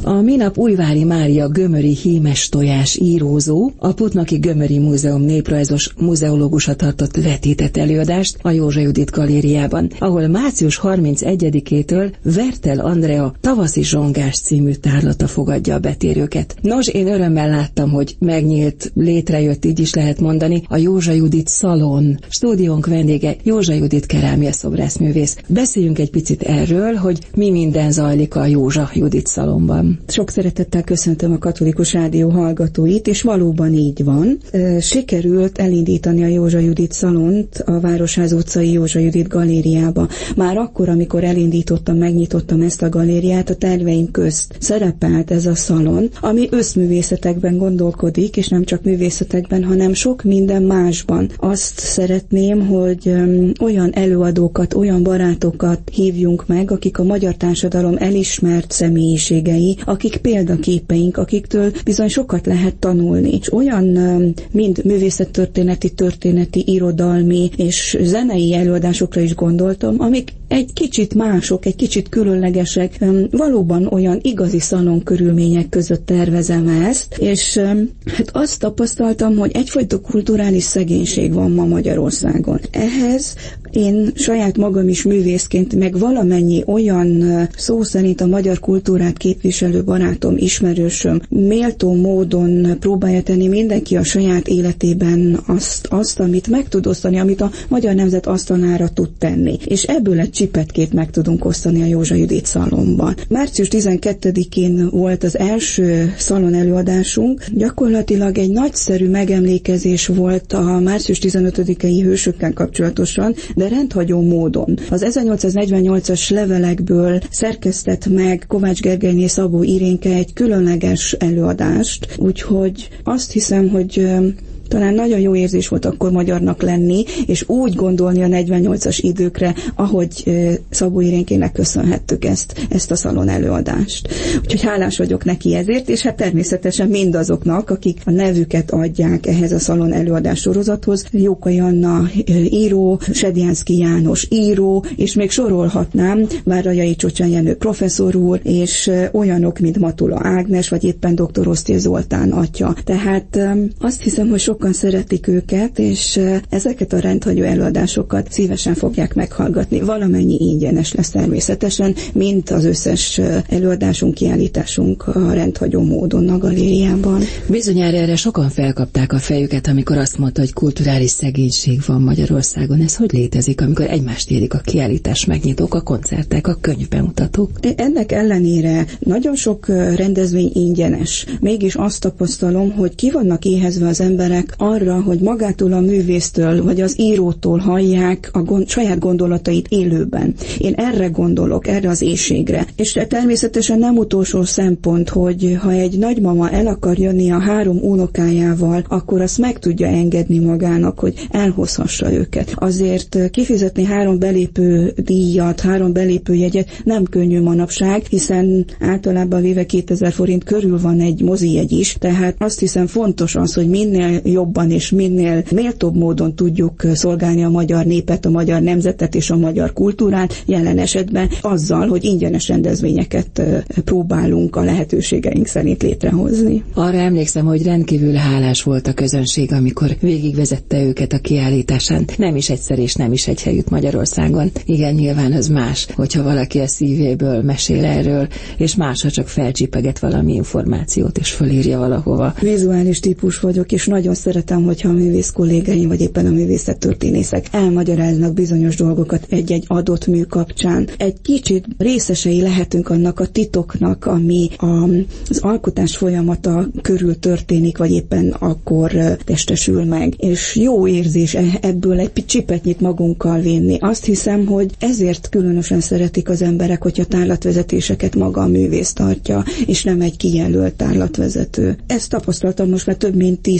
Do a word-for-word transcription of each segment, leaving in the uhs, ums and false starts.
A minap Újvári Mária gömöri hímes tojás írózó a Putnaki Gömöri Múzeum néprajzos muzeológusa tartott vetített előadást a Józsa Judit galériában, ahol március harmincegyedikétől Vertel Andrea Tavaszi zsongás című tárlata fogadja a betérőket. Nos, én örömmel láttam, hogy megnyílt, létrejött, így is lehet mondani, a Józsa Judit szalon. Stúdiónk vendége Józsa Judit kerámia szobrászművész. Beszéljünk egy picit erről, hogy mi minden zajlik a Józsa Judit szalonban. Sok szeretettel köszöntöm a Katolikus Rádió hallgatóit, és valóban így van. Sikerült elindítani a Józsa Judit szalont a Városház utcai Józsa Judit galériába. Már akkor, amikor elindítottam, megnyitottam ezt a galériát, a terveim közt szerepelt ez a szalon, ami összművészetekben gondolkodik, és nem csak művészetekben, hanem sok minden másban. Azt szeretném, hogy olyan előadókat, olyan barátokat hívjunk meg, akik a magyar társadalom elismert személyiségei, akik példaképeink, akiktől bizony sokat lehet tanulni. És olyan mind művészettörténeti, történeti, irodalmi és zenei előadásokra is gondoltam, amik egy kicsit mások, egy kicsit különlegesek, valóban olyan igazi szalon körülmények között tervezem ezt, és hát azt tapasztaltam, hogy egyfajta kulturális szegénység van ma Magyarországon. Ehhez én saját magam is művészként, meg valamennyi olyan szó szerint a magyar kultúrát képviselő barátom, ismerősöm méltó módon próbálja tenni mindenki a saját életében azt, azt, amit meg tud osztani, amit a magyar nemzet asztalára tud tenni. És ebből egy csipetkét meg tudunk osztani a Józsa Judit szalonban. március tizenkettedikén volt az első szalon előadásunk. Gyakorlatilag egy nagyszerű megemlékezés volt a március tizenötödikei hősökkel kapcsolatosan, de rendhagyó módon. Az ezernyolcszáznegyvennyolcas levelekből szerkesztett meg Kovács Gergelyné Szabó Irénke egy különleges előadást, úgyhogy azt hiszem, hogy talán nagyon jó érzés volt akkor magyarnak lenni, és úgy gondolni a negyvennyolcas időkre, ahogy Szabó Irénkének köszönhettük ezt, ezt a szalon előadást. Úgyhogy hálás vagyok neki ezért, és hát természetesen mindazoknak, akik a nevüket adják ehhez a szalon előadás sorozathoz. Jókai Anna író, Sedjánszky János író, és még sorolhatnám, Várajai Csocsán Jenő professzor úr, és olyanok, mint Matula Ágnes, vagy éppen dr. Osztér Zoltán atya. Tehát azt hiszem, hogy sok sokan szeretik őket, és ezeket a rendhagyó előadásokat szívesen fogják meghallgatni. Valamennyi ingyenes lesz természetesen, mint az összes előadásunk, kiállításunk a rendhagyó módon a galériában. Bizonyára erre sokan felkapták a fejüket, amikor azt mondta, hogy kulturális szegénység van Magyarországon. Ez hogy létezik, amikor egymást érik a kiállítás megnyitók, a koncertek, a könyvbemutatók? Ennek ellenére nagyon sok rendezvény ingyenes. Mégis azt tapasztalom, hogy ki vannak éhezve az emberek arra, hogy magától a művésztől, vagy az írótól hallják a gond, saját gondolatait élőben. Én erre gondolok, erre az éhségre. És természetesen nem utolsó szempont, hogy ha egy nagymama el akar jönni a három unokájával, akkor azt meg tudja engedni magának, hogy elhozhassa őket. Azért kifizetni három belépő díjat, három belépő jegyet nem könnyű manapság, hiszen általában véve kétezer forint körül van egy mozijegy is, tehát azt hiszem fontos az, hogy minél jobban és minél méltóbb módon tudjuk szolgálni a magyar népet, a magyar nemzetet és a magyar kultúrát, jelen esetben azzal, hogy ingyenes rendezvényeket próbálunk a lehetőségeink szerint létrehozni. Arra emlékszem, hogy rendkívül hálás volt a közönség, amikor végigvezette őket a kiállításán. Nem is egyszer és nem is egy helyütt Magyarországon. Igen, nyilván az más, hogyha valaki a szívéből mesél erről, és más, ha csak felcsipeget valami információt és fölírja valahova. Vizuális típus vagyok, és nagyon szeretem, hogyha a művész kollégáim, vagy éppen a művészettörténészek elmagyaráznak bizonyos dolgokat egy-egy adott mű kapcsán. Egy kicsit részesei lehetünk annak a titoknak, ami a, az alkotás folyamata körül történik, vagy éppen akkor testesül meg. És jó érzés ebből egy csipetnyit magunkkal vinni. Azt hiszem, hogy ezért különösen szeretik az emberek, hogyha tárlatvezetéseket maga a művész tartja, és nem egy kijelölt tárlatvezető. Ezt tapasztaltam most már több mint tíz-tizenöt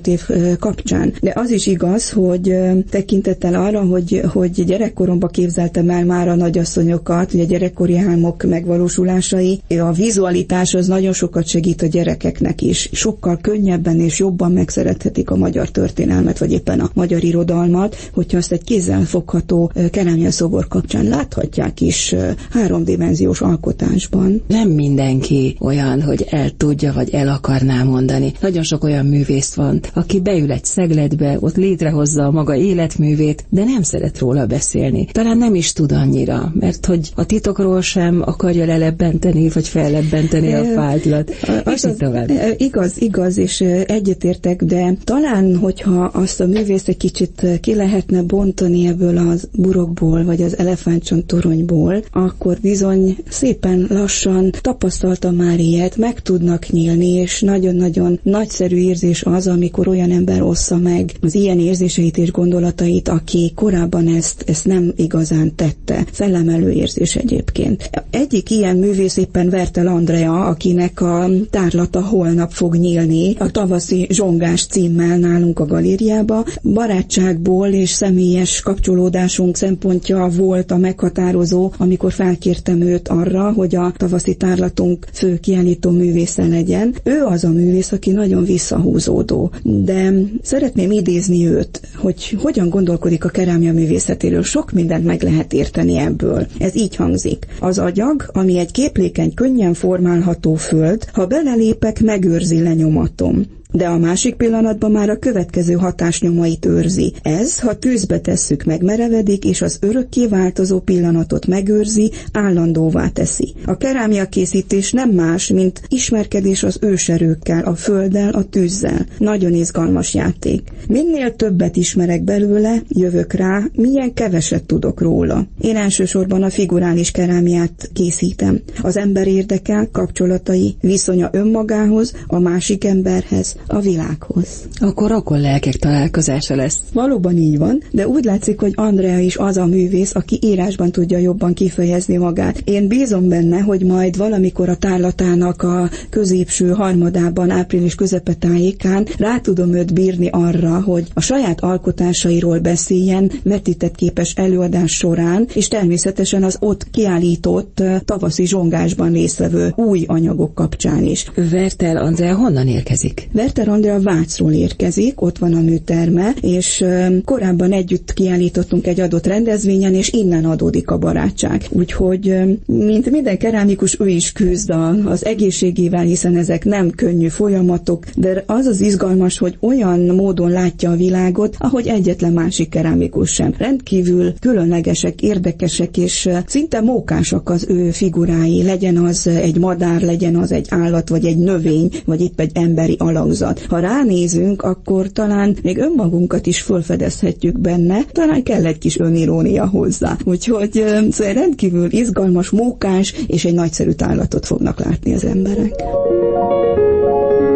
év kapcsán. De az is igaz, hogy tekintettel arra, hogy, hogy gyerekkoromban képzeltem el már a nagyasszonyokat, ugye a gyerekkori álmok megvalósulásai, a vizualitás az nagyon sokat segít a gyerekeknek is. Sokkal könnyebben és jobban megszerethetik a magyar történelmet, vagy éppen a magyar irodalmat, hogyha azt egy kézzelfogható kerámia szobor kapcsán láthatják is háromdimenziós alkotásban. Nem mindenki olyan, hogy el tudja, vagy el akarná mondani. Nagyon sok olyan művész van, aki beül egy szegletbe, ott létrehozza a maga életművét, de nem szeret róla beszélni. Talán nem is tud annyira, mert hogy a titokról sem akarja lelebbenteni, vagy fellebbenteni a fájtlat. És így tovább. Igaz, igaz, és egyetértek, de talán, hogyha azt a művész egy kicsit ki lehetne bontani ebből az burokból, vagy az elefántcsontoronyból, akkor bizony szépen lassan tapasztaltam már ilyet, meg tudnak nyílni, és nagyon-nagyon nagyszerű érzés az, amikor olyan ember ossza meg az ilyen érzéseit és gondolatait, aki korábban ezt, ezt nem igazán tette. Fellemelő érzés egyébként. Egyik ilyen művész éppen Wertel Andrea, akinek a tárlata holnap fog nyílni, a Tavaszi zsongás címmel nálunk a galériába. Barátságból és személyes kapcsolódásunk szempontja volt a meghatározó, amikor felkértem őt arra, hogy a tavaszi tárlatunk fő kiállító művésze legyen. Ő az a művész, aki nagyon visszahúzódó, de szeretném idézni őt, hogy hogyan gondolkodik a kerámia művészetéről. Sok mindent meg lehet érteni ebből. Ez így hangzik. Az agyag, ami egy képlékeny, könnyen formálható föld, ha belelépek, megőrzi lenyomatom. De a másik pillanatban már a következő hatásnyomait őrzi. Ez, ha tűzbe tesszük, megmerevedik, és az örökké változó pillanatot megőrzi, állandóvá teszi. A kerámia készítés nem más, mint ismerkedés az őserőkkel, a földdel, a tűzzel. Nagyon izgalmas játék. Minél többet ismerek belőle, jövök rá, milyen keveset tudok róla. Én elsősorban a figurális kerámiát készítem. Az ember érdekel, kapcsolatai, viszonya önmagához, a másik emberhez, a világhoz. Akkor akkor lelkek találkozása lesz. Valóban így van, de úgy látszik, hogy Andrea is az a művész, aki írásban tudja jobban kifejezni magát. Én bízom benne, hogy majd valamikor a tárlatának a középső harmadában, április közepe tájékán rá tudom őt bírni arra, hogy a saját alkotásairól beszéljen vetített képes előadás során, és természetesen az ott kiállított tavaszi zsongásban résztvevő új anyagok kapcsán is. Wertel Andrea honnan érkezik? Wertel Andrea Vácról érkezik, ott van a műterme, és korábban együtt kiállítottunk egy adott rendezvényen, és innen adódik a barátság. Úgyhogy, mint minden kerámikus, ő is küzd az egészségével, hiszen ezek nem könnyű folyamatok, de az az izgalmas, hogy olyan módon látja a világot, ahogy egyetlen másik kerámikus sem. Rendkívül különlegesek, érdekesek, és szinte mókásak az ő figurái, legyen az egy madár, legyen az egy állat, vagy egy növény, vagy épp egy emberi alakzat. Ha ránézünk, akkor talán még önmagunkat is felfedezhetjük benne, talán kell egy kis önirónia hozzá. Úgyhogy szóval rendkívül izgalmas, mókás és egy nagyszerű tárlatot fognak látni az emberek.